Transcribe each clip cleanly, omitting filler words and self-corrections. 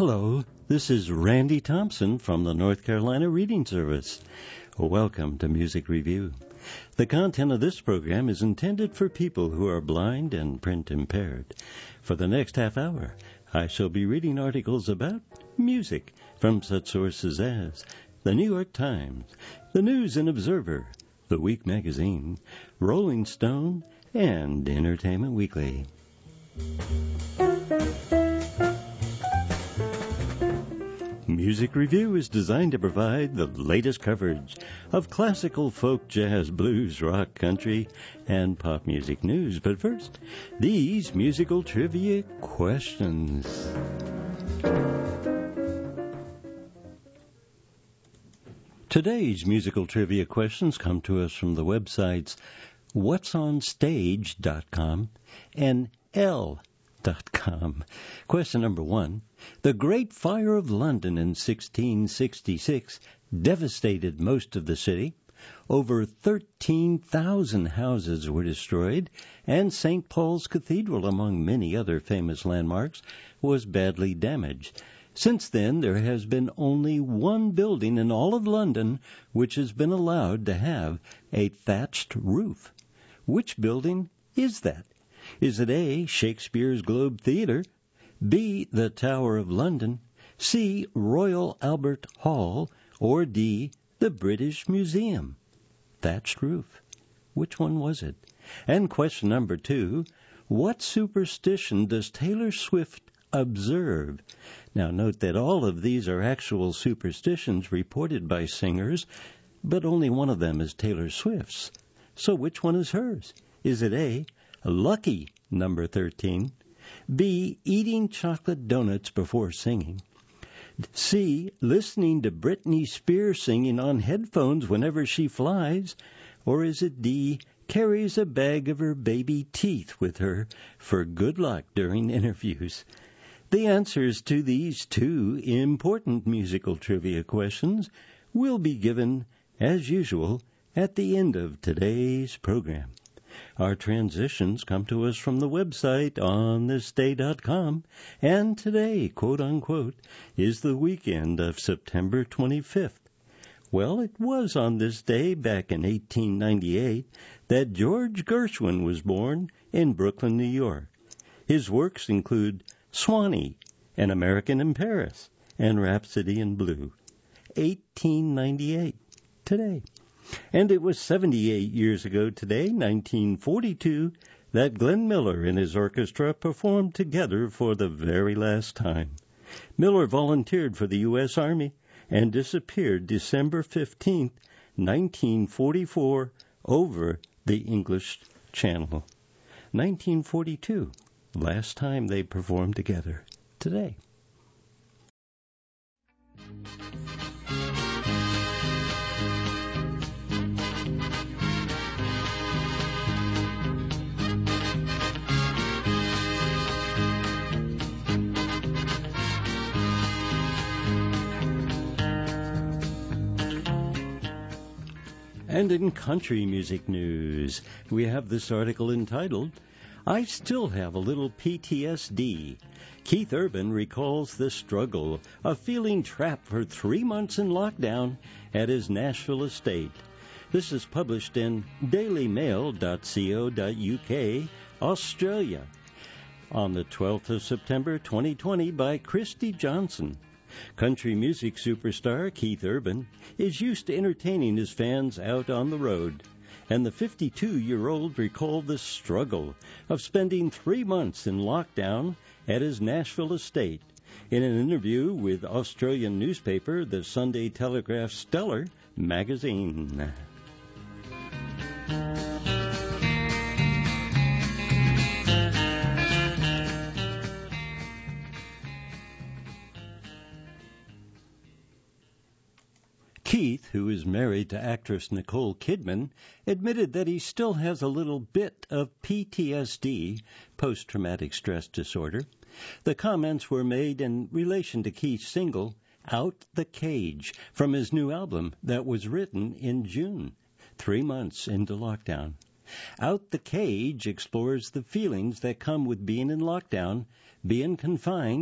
Hello, this is Randy Thompson from the North Carolina Reading Service. Welcome to Music Review. The content of this program is intended for people who are blind and print impaired. For the next half hour, I shall be reading articles about music from such sources as the New York Times, the News and Observer, The Week Magazine, Rolling Stone, and Entertainment Weekly. Music Review is designed to provide the latest coverage of classical, folk, jazz, blues, rock, country, and pop music news. But first, these musical trivia questions. Today's musical trivia questions come to us from the websites whatsonstage.com and L.com. Question number 1. The Great Fire of London in 1666 devastated most of the city. Over 13,000 houses were destroyed, and St. Paul's Cathedral, among many other famous landmarks, was badly damaged. Since then, there has been only one building in all of London which has been allowed to have a thatched roof. Which building is that? Is it A, Shakespeare's Globe Theatre, B, the Tower of London, C, Royal Albert Hall, or D, the British Museum? Thatched roof. Which one was it? And question number 2, what superstition does Taylor Swift observe? Now note that all of these are actual superstitions reported by singers, but only one of them is Taylor Swift's. So which one is hers? Is it A, lucky number 13, B, eating chocolate donuts before singing, C, listening to Britney Spears singing on headphones whenever she flies, or is it D, carries a bag of her baby teeth with her for good luck during interviews? The answers to these two important musical trivia questions will be given, as usual, at the end of today's program. Our transitions come to us from the website onthisday.com, and today, quote-unquote, is the weekend of September 25th. Well, it was on this day back in 1898 that George Gershwin was born in Brooklyn, New York. His works include Swanee, An American in Paris, and Rhapsody in Blue. 1898, today. And it was 78 years ago today, 1942, that Glenn Miller and his orchestra performed together for the very last time. Miller volunteered for the U.S. Army and disappeared December 15, 1944, over the English Channel. 1942, last time they performed together. Today. And in country music news, we have this article entitled, I Still Have a Little PTSD. Keith Urban recalls the struggle of feeling trapped for 3 months in lockdown at his Nashville estate. This is published in dailymail.co.uk, Australia, on the 12th of September 2020 by Christy Johnson. Country music superstar Keith Urban is used to entertaining his fans out on the road, and the 52-year-old recalled the struggle of spending 3 months in lockdown at his Nashville estate. In an interview with Australian newspaper, the Sunday Telegraph Stellar magazine. Keith, who is married to actress Nicole Kidman, admitted that he still has a little bit of PTSD, post-traumatic stress disorder. The comments were made in relation to Keith's single, Out the Cage, from his new album that was written in June, 3 months into lockdown. Out the Cage explores the feelings that come with being in lockdown, being confined,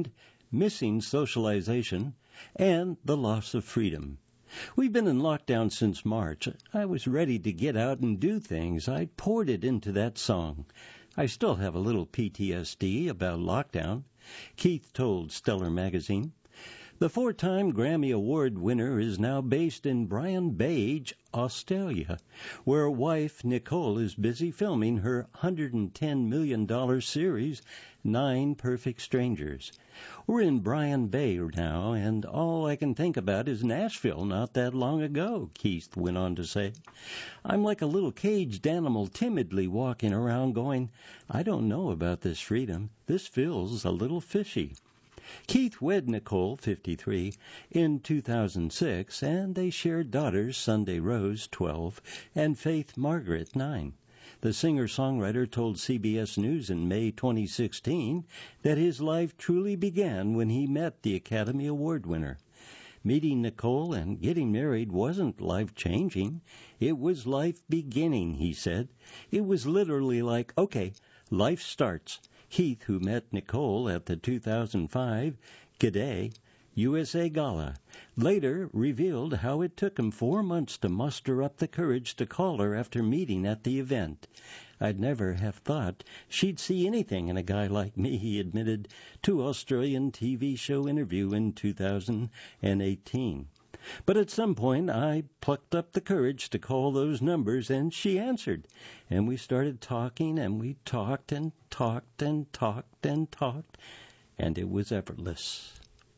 missing socialization, and the loss of freedom. We've been in lockdown since March. I was ready to get out and do things. I poured it into that song. I still have a little PTSD about lockdown, Keith told Stellar Magazine. The 4-time Grammy Award winner is now based in Byron Bay, Australia, where wife Nicole is busy filming her $110 million series, 9 Perfect Strangers. We're in Byron Bay now, and all I can think about is Nashville not that long ago, Keith went on to say. I'm like a little caged animal timidly walking around going, I don't know about this freedom. This feels a little fishy. Keith wed Nicole, 53, in 2006, and they shared daughters Sunday Rose, 12, and Faith Margaret, 9. The singer-songwriter told CBS News in May 2016 that his life truly began when he met the Academy Award winner. Meeting Nicole and getting married wasn't life-changing. It was life-beginning, he said. It was literally like, okay, life starts. Keith, who met Nicole at the 2005 G'day USA Gala, later revealed how it took him 4 months to muster up the courage to call her after meeting at the event. I'd never have thought she'd see anything in a guy like me, he admitted to Australian TV show interview in 2018. But at some point, I plucked up the courage to call those numbers, and she answered. And we started talking, and we talked and talked and talked and talked, and it was effortless.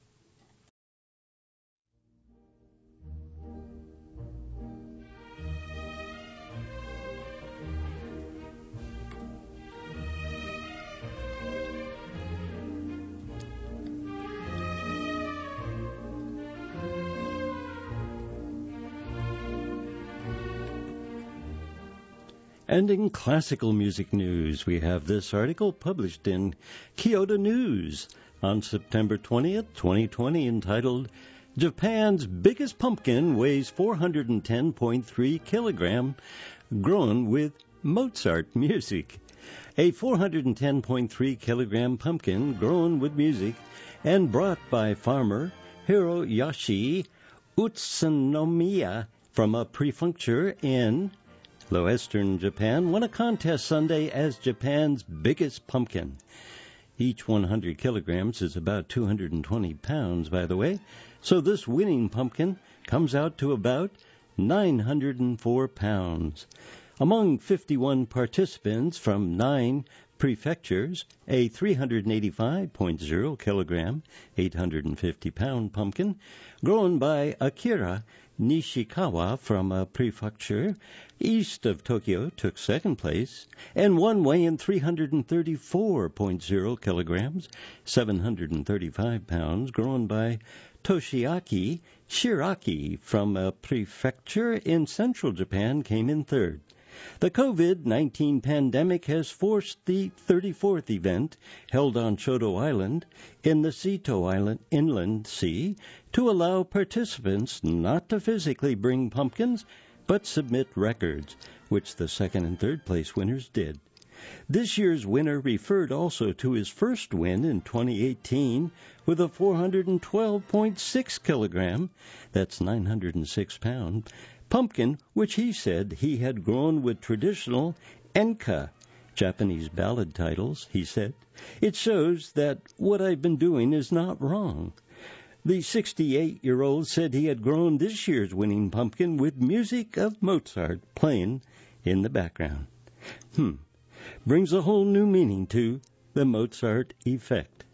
And in classical music news, we have this article published in Kyoto News on September 20th, 2020, entitled, Japan's Biggest Pumpkin Weighs 410.3 Kilogram, Grown with Mozart Music. A 410.3 kilogram pumpkin grown with music and brought by farmer Hiroyoshi Utsunomiya from a prefecture in Western Japan won a contest Sunday as Japan's biggest pumpkin. Each 100 kilograms is about 220 pounds, by the way, so this winning pumpkin comes out to about 904 pounds. Among 51 participants from 9 prefectures, a 385.0 kilogram, 850-pound pumpkin grown by Akira Nishikawa from a prefecture east of Tokyo took second place, and one weighing 334.0 kilograms, 735 pounds, grown by Toshiaki Shiraki from a prefecture in central Japan came in third. The COVID-19 pandemic has forced the 34th event, held on Chodo Island in the Seto Island Inland Sea, to allow participants not to physically bring pumpkins, but submit records, which the second and third place winners did. This year's winner referred also to his first win in 2018 with a 412.6 kilogram, that's 906 pound, pumpkin, which he said he had grown with traditional enka, Japanese ballad titles, he said. It shows that what I've been doing is not wrong. The 68-year-old said he had grown this year's winning pumpkin with music of Mozart playing in the background. Brings a whole new meaning to the Mozart effect.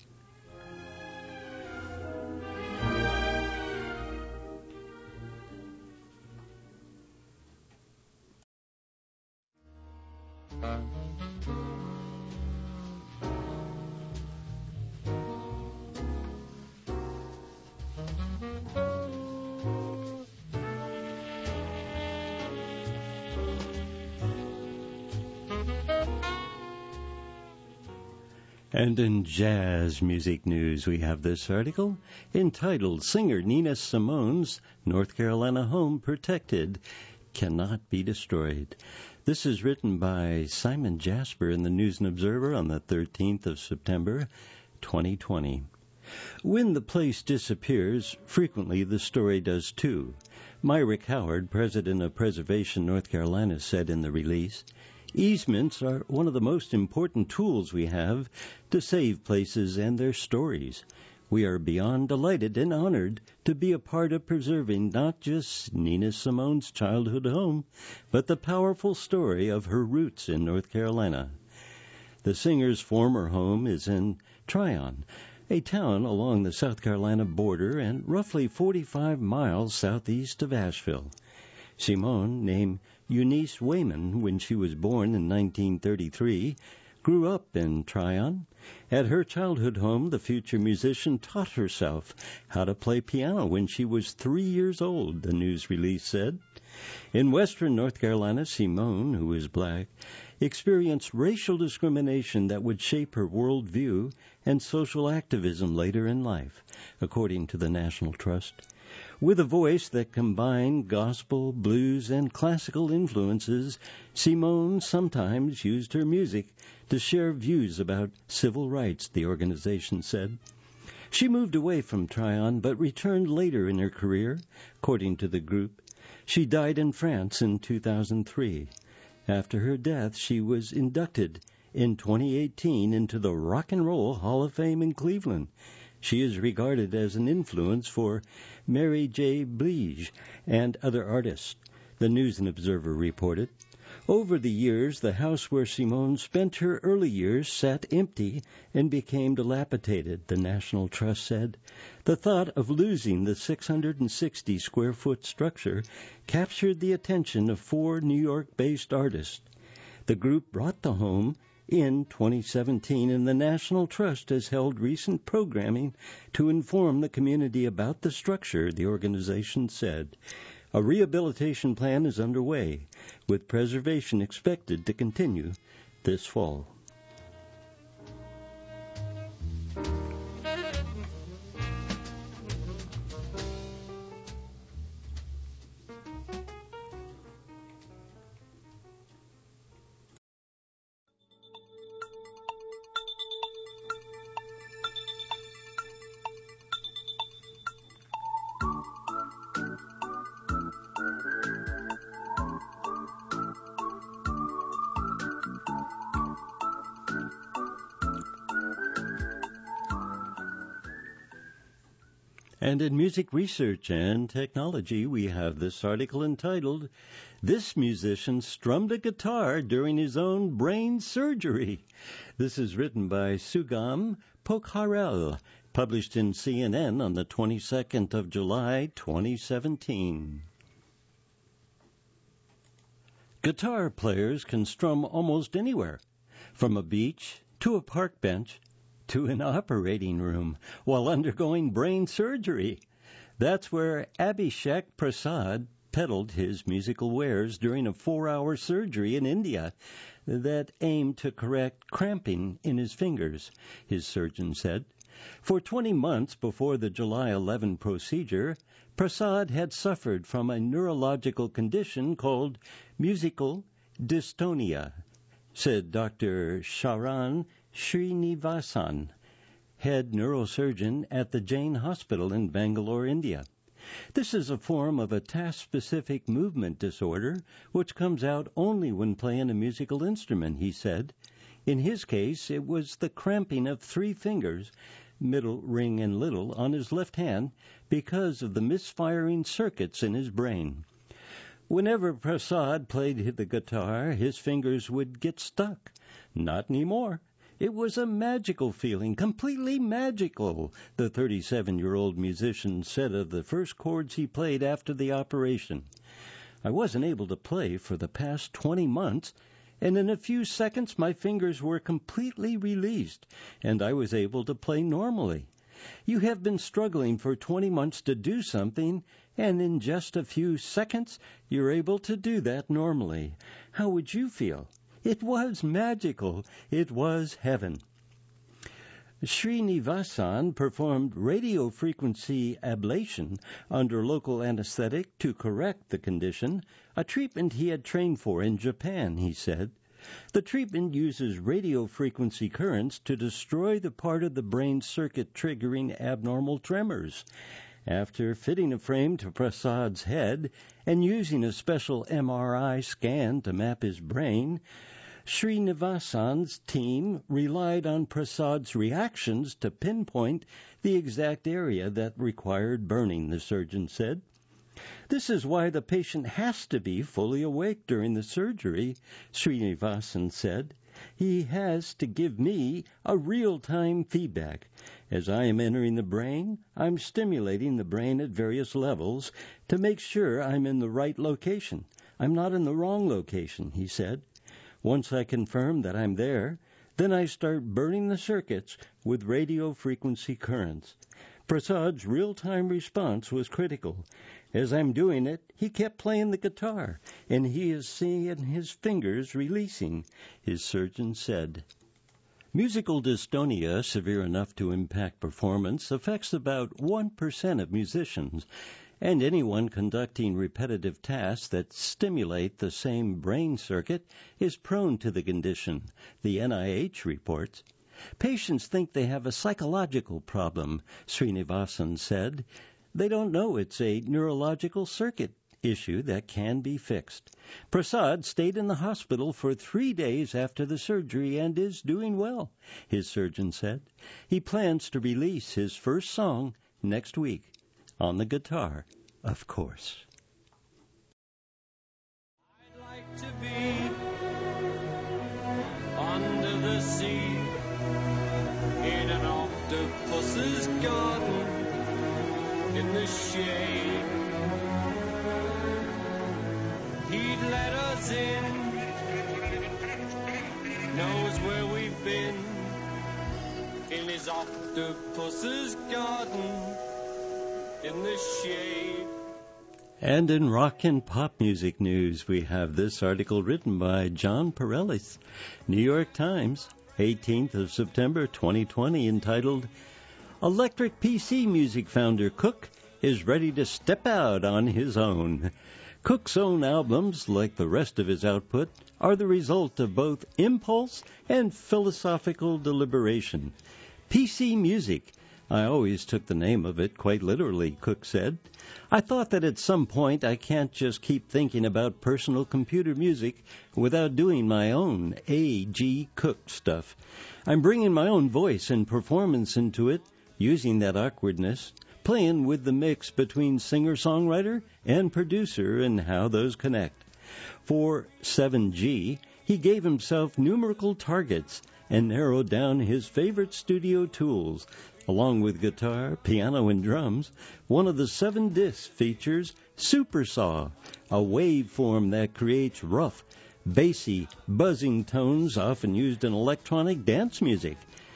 And in jazz music news, we have this article entitled, Singer Nina Simone's North Carolina Home Protected Cannot Be Destroyed. This is written by Simon Jasper in the News and Observer on the 13th of September, 2020. When the place disappears, frequently the story does too. Myrick Howard, president of Preservation North Carolina, said in the release, "Easements are one of the most important tools we have to save places and their stories. We are beyond delighted and honored to be a part of preserving not just Nina Simone's childhood home, but the powerful story of her roots in North Carolina." The singer's former home is in Tryon, a town along the South Carolina border and roughly 45 miles southeast of Asheville. Simone, named Eunice Wayman when she was born in 1933, grew up in Tryon. At her childhood home, the future musician taught herself how to play piano when she was 3 years old, the news release said. In western North Carolina, Simone, who is black, experienced racial discrimination that would shape her worldview and social activism later in life, according to the National Trust. With a voice that combined gospel, blues, and classical influences, Simone sometimes used her music to share views about civil rights, the organization said. She moved away from Tryon but returned later in her career, according to the group. She died in France in 2003. After her death, she was inducted in 2018 into the Rock and Roll Hall of Fame in Cleveland. She is regarded as an influence for Mary J. Blige and other artists, the News and Observer reported. Over the years, the house where Simone spent her early years sat empty and became dilapidated, the National Trust said. The thought of losing the 660-square-foot structure captured the attention of 4 New York-based artists. The group brought the home in 2017, and the National Trust has held recent programming to inform the community about the structure, the organization said. A rehabilitation plan is underway, with preservation expected to continue this fall. And in music research and technology, we have this article entitled, "This Musician Strummed a Guitar During His Own Brain Surgery." This is written by Sugam Pokharel, published in CNN on the 22nd of July, 2017. Guitar players can strum almost anywhere, from a beach to a park bench to an operating room while undergoing brain surgery. That's where Abhishek Prasad peddled his musical wares during a 4-hour surgery in India that aimed to correct cramping in his fingers, his surgeon said. For 20 months before the July 11 procedure, Prasad had suffered from a neurological condition called musical dystonia, said Dr. Sharan Srinivasan, head neurosurgeon at the Jain Hospital in Bangalore, India. This is a form of a task-specific movement disorder which comes out only when playing a musical instrument, he said. In his case, it was the cramping of 3 fingers, middle, ring, and little, on his left hand because of the misfiring circuits in his brain. Whenever Prasad played the guitar, his fingers would get stuck. Not anymore. It was a magical feeling, completely magical, the 37-year-old musician said of the first chords he played after the operation. I wasn't able to play for the past 20 months, and in a few seconds my fingers were completely released, and I was able to play normally. You have been struggling for 20 months to do something, and in just a few seconds you're able to do that normally. How would you feel? It was magical. It was heaven. Srinivasan performed radiofrequency ablation under local anesthetic to correct the condition, a treatment he had trained for in Japan, he said. The treatment uses radio frequency currents to destroy the part of the brain circuit triggering abnormal tremors. After fitting a frame to Prasad's head and using a special MRI scan to map his brain, Srinivasan's team relied on Prasad's reactions to pinpoint the exact area that required burning, the surgeon said. This is why the patient has to be fully awake during the surgery, Srinivasan said. He has to give me a real-time feedback. As I am entering the brain, I'm stimulating the brain at various levels to make sure I'm in the right location. I'm not in the wrong location, he said. Once I confirm that I'm there, then I start burning the circuits with radio frequency currents. Prasad's real-time response was critical. As I'm doing it, he kept playing the guitar, and he is seeing his fingers releasing, his surgeon said. Musical dystonia, severe enough to impact performance, affects about 1% of musicians, and anyone conducting repetitive tasks that stimulate the same brain circuit is prone to the condition, the NIH reports. Patients think they have a psychological problem, Srinivasan said. They don't know it's a neurological circuit issue that can be fixed. Prasad stayed in the hospital for 3 days after the surgery and is doing well, his surgeon said. He plans to release his first song next week, on the guitar, of course. I'd like to be under the sea in an octopus's garden in the shade. He'd let us in, knows where we've been, in his octopus's garden in the shade. And in rock and pop music news, we have this article written by John Pareles, New York Times, 18th of September 2020, entitled, Electric PC music founder Cook is ready to step out on his own. Cook's own albums, like the rest of his output, are the result of both impulse and philosophical deliberation. PC music. I always took the name of it quite literally, Cook said. I thought that at some point I can't just keep thinking about personal computer music without doing my own A.G. Cook stuff. I'm bringing my own voice and performance into it, using that awkwardness, playing with the mix between singer-songwriter and producer and how those connect. For 7G, he gave himself numerical targets and narrowed down his favorite studio tools. Along with guitar, piano, and drums, one of the 7 discs features Supersaw, a waveform that creates rough, bassy, buzzing tones often used in electronic dance music.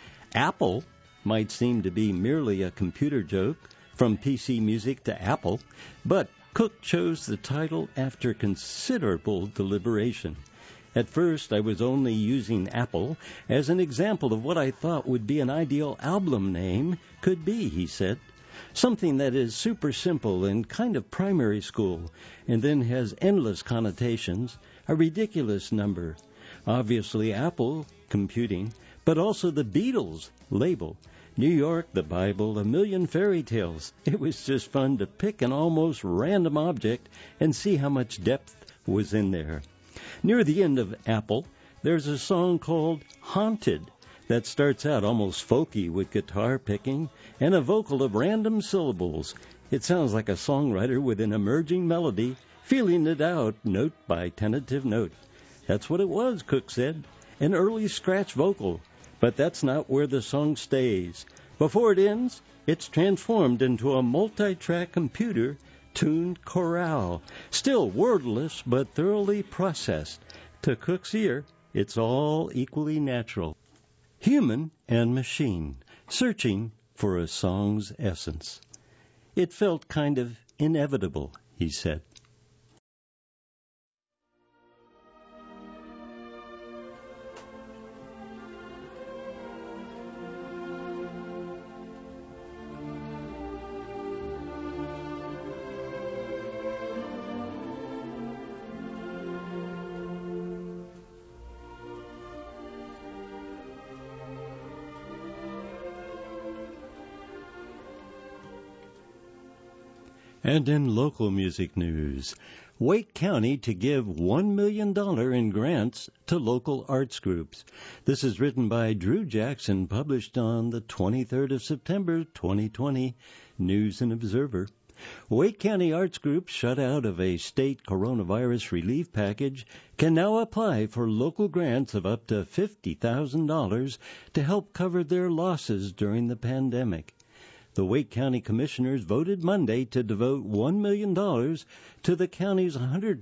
Apple might seem to be merely a computer joke, from PC music to Apple, but Cook chose the title after considerable deliberation. At first, I was only using Apple as an example of what I thought would be an ideal album name could be, he said. Something that is super simple and kind of primary school, and then has endless connotations, a ridiculous number. Obviously Apple, computing, but also the Beatles, label. New York, the Bible, a million fairy tales. It was just fun to pick an almost random object and see how much depth was in there. Near the end of Apple, there's a song called Haunted that starts out almost folky with guitar picking and a vocal of random syllables. It sounds like a songwriter with an emerging melody, feeling it out note by tentative note. That's what it was, Cook said, an early scratch vocal. But that's not where the song stays. Before it ends, it's transformed into a multi-track computer-tuned chorale, still wordless but thoroughly processed. To Cook's ear, it's all equally natural. Human and machine, searching for a song's essence. It felt kind of inevitable, he said. And in local music news, Wake County to give $1 million in grants to local arts groups. This is written by Drew Jackson, published on the 23rd of September, 2020, News and Observer. Wake County arts groups shut out of a state coronavirus relief package can now apply for local grants of up to $50,000 to help cover their losses during the pandemic. The Wake County Commissioners voted Monday to devote $1 million to the county's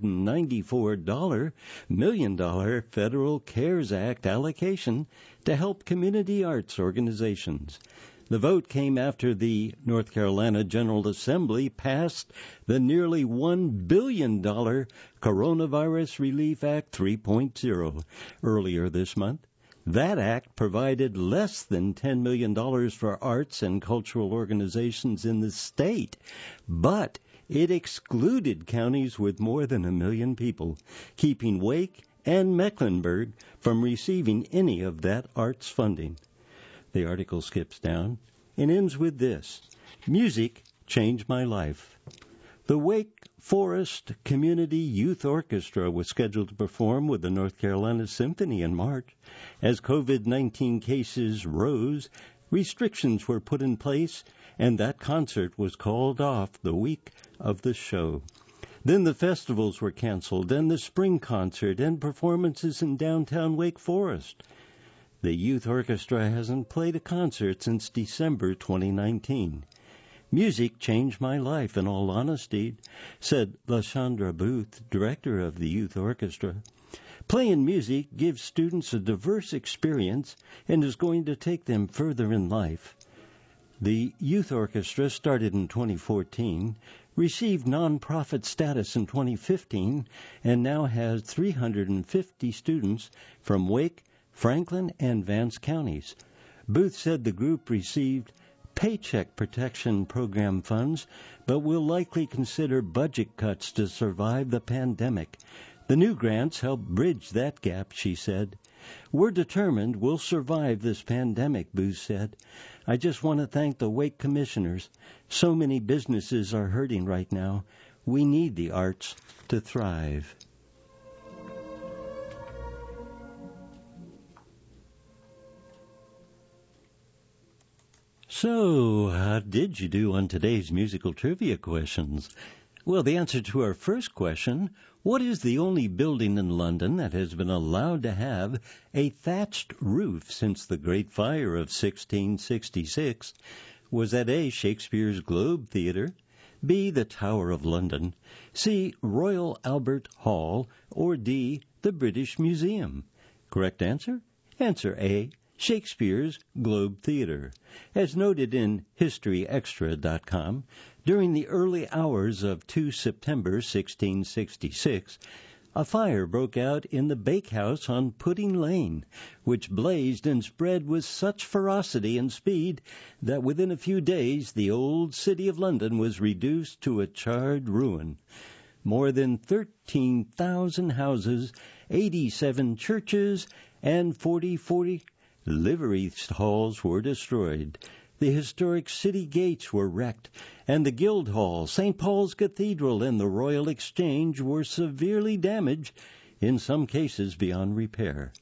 $194 million Federal CARES Act allocation to help community arts organizations. The vote came after the North Carolina General Assembly passed the nearly $1 billion Coronavirus Relief Act 3.0 earlier this month. That act provided less than $10 million for arts and cultural organizations in the state, but it excluded counties with more than 1 million people, keeping Wake and Mecklenburg from receiving any of that arts funding. The article skips down and ends with this: Music changed my life. The Wake Forest Community Youth Orchestra was scheduled to perform with the North Carolina Symphony in March. As COVID-19 cases rose, restrictions were put in place, and that concert was called off the week of the show. Then the festivals were canceled, and the spring concert and performances in downtown Wake Forest. The youth orchestra hasn't played a concert since December 2019. Music changed my life, in all honesty, said LaShondra Booth, director of the youth orchestra. Playing music gives students a diverse experience and is going to take them further in life. The youth orchestra started in 2014, received nonprofit status in 2015, and now has 350 students from Wake, Franklin, and Vance counties. Booth said the group received Paycheck Protection Program funds, but will likely consider budget cuts to survive the pandemic. The new grants help bridge that gap, she said. We're determined we'll survive this pandemic, Booth said. I just want to thank the Wake Commissioners. So many businesses are hurting right now. We need the arts to thrive. So, how did you do on today's musical trivia questions? Well, the answer to our first question, what is the only building in London that has been allowed to have a thatched roof since the Great Fire of 1666? Was that A, Shakespeare's Globe Theatre, B, the Tower of London, C, Royal Albert Hall, or D, the British Museum? Correct answer? Answer A, Shakespeare's Globe Theatre. As noted in HistoryExtra.com, during the early hours of 2 September 1666, a fire broke out in the bakehouse on Pudding Lane, which blazed and spread with such ferocity and speed that within a few days the old city of London was reduced to a charred ruin. More than 13,000 houses, 87 churches, and 40 livery halls were destroyed. The historic city gates were wrecked, and the Guildhall, St. Paul's Cathedral, and the Royal Exchange were severely damaged, in some cases beyond repair.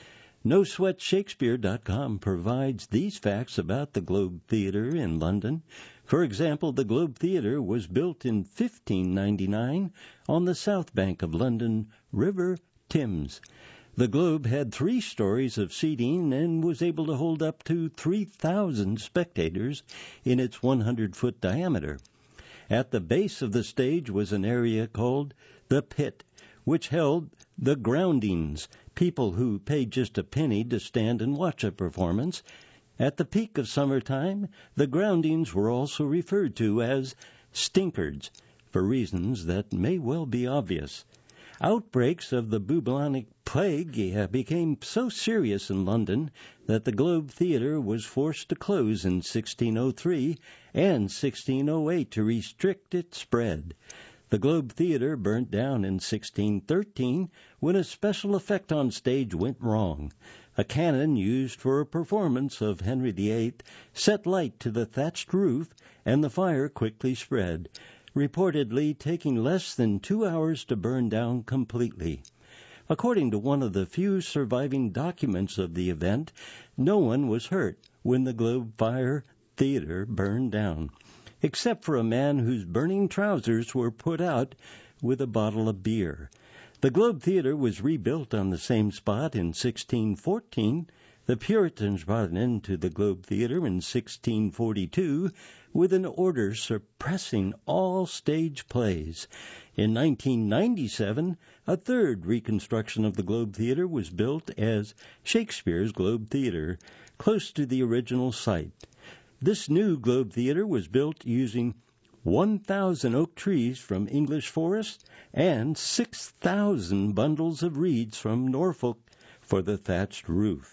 NoSweatShakespeare.com provides these facts about the Globe Theatre in London. For example, the Globe Theatre was built in 1599 on the south bank of London River Thames. The Globe had 3 stories of seating and was able to hold up to 3,000 spectators in its 100-foot diameter. At the base of the stage was an area called the Pit, which held the groundings, people who paid just a penny to stand and watch a performance. At the peak of summertime, the groundings were also referred to as stinkards, for reasons that may well be obvious. Outbreaks of the bubonic plague became so serious in London that the Globe Theatre was forced to close in 1603 and 1608 to restrict its spread. The Globe Theatre burnt down in 1613 when a special effect on stage went wrong. A cannon used for a performance of Henry VIII set light to the thatched roof, and the fire quickly spread. reportedly taking less than 2 hours to burn down completely. According to one of the few surviving documents of the event, no one was hurt when the Globe Fire Theater burned down, except for a man whose burning trousers were put out with a bottle of beer. The Globe Theater was rebuilt on the same spot in 1614. The Puritans brought an end to the Globe Theater in 1642 with an order suppressing all stage plays. In 1997, a third reconstruction of the Globe Theater was built as Shakespeare's Globe Theater, close to the original site. This new Globe Theater was built using 1,000 oak trees from English forest and 6,000 bundles of reeds from Norfolk for the thatched roof.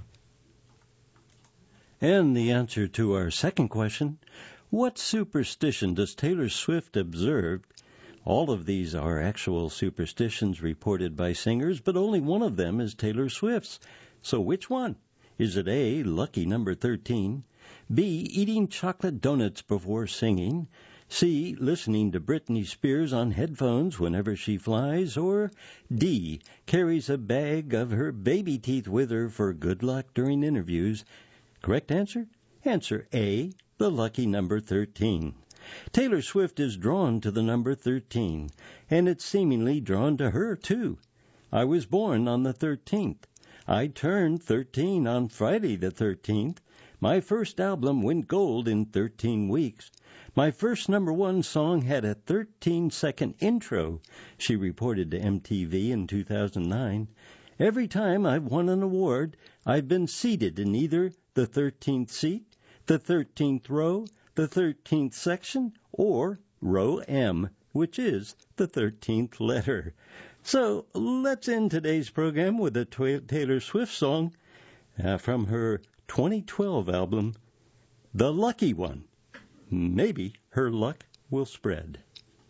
And the answer to our second question, what superstition does Taylor Swift observe? All of these are actual superstitions reported by singers, but only one of them is Taylor Swift's. So which one? Is it A, lucky number 13, B, eating chocolate donuts before singing, C, listening to Britney Spears on headphones whenever she flies, or D, carries a bag of her baby teeth with her for good luck during interviews? Correct answer? Answer A, the lucky number 13. Taylor Swift is drawn to the number 13, and it's seemingly drawn to her, too. I was born on the 13th. I turned 13 on Friday the 13th. My first album went gold in 13 weeks. My first number one song had a 13-second intro, she reported to MTV in 2009. Every time I've won an award, I've been seated in either the 13th seat, the 13th row, the 13th section, or row M, which is the 13th letter. So let's end today's program with a Taylor Swift song from her 2012 album, The Lucky One. Maybe her luck will spread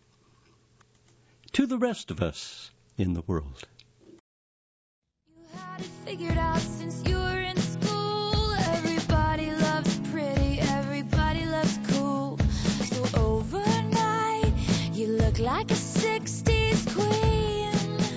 to the rest of us in the world. You had it figured out since you were in school. Everybody loves pretty, everybody loves cool. So overnight, you look like a 60s queen.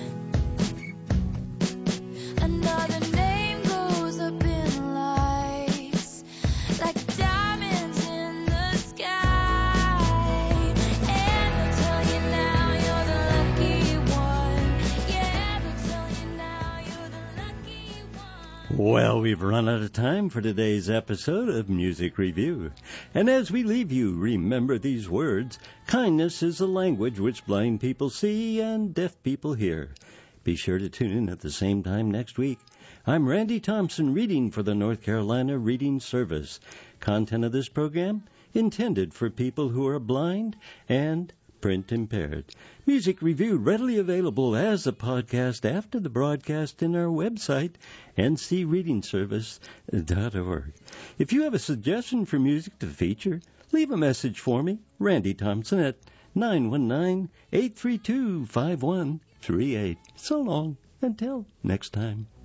Another name goes up in lights, like diamonds in the sky. And they'll tell you now you're the lucky one. Yeah, they'll tell you now you're the lucky one. Well, we've run out of time for today's episode of Music Review. And as we leave you, remember these words. Kindness is a language which blind people see and deaf people hear. Be sure to tune in at the same time next week. I'm Randy Thompson, reading for the North Carolina Reading Service. Content of this program intended for people who are blind and print impaired. Music Review readily available as a podcast after the broadcast in our website, ncreadingservice.org. If you have a suggestion for music to feature, leave a message for me, Randy Thompson, at 919-832-5138. So long, until next time.